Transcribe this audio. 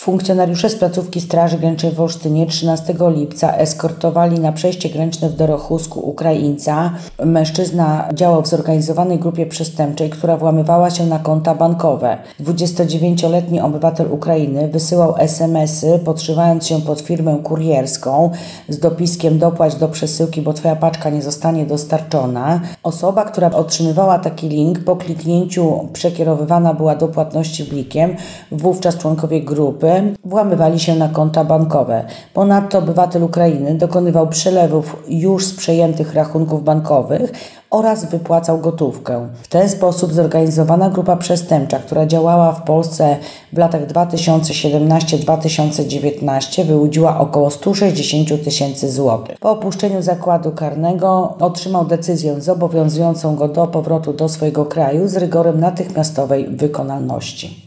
Funkcjonariusze z placówki Straży Granicznej w Olsztynie 13 lipca eskortowali na przejście graniczne w Dorochusku Ukraińca. Mężczyzna działał w zorganizowanej grupie przestępczej, która włamywała się na konta bankowe. 29-letni obywatel Ukrainy wysyłał SMS-y, podszywając się pod firmę kurierską z dopiskiem dopłać do przesyłki, bo Twoja paczka nie zostanie dostarczona. Osoba, która otrzymywała taki link, po kliknięciu przekierowywana była do płatności blikiem. Wówczas członkowie grupy włamywali się na konta bankowe. Ponadto obywatel Ukrainy dokonywał przelewów już z przejętych rachunków bankowych oraz wypłacał gotówkę. W ten sposób zorganizowana grupa przestępcza, która działała w Polsce w latach 2017-2019, wyłudziła około 160 tysięcy złotych. Po opuszczeniu zakładu karnego otrzymał decyzję zobowiązującą go do powrotu do swojego kraju z rygorem natychmiastowej wykonalności.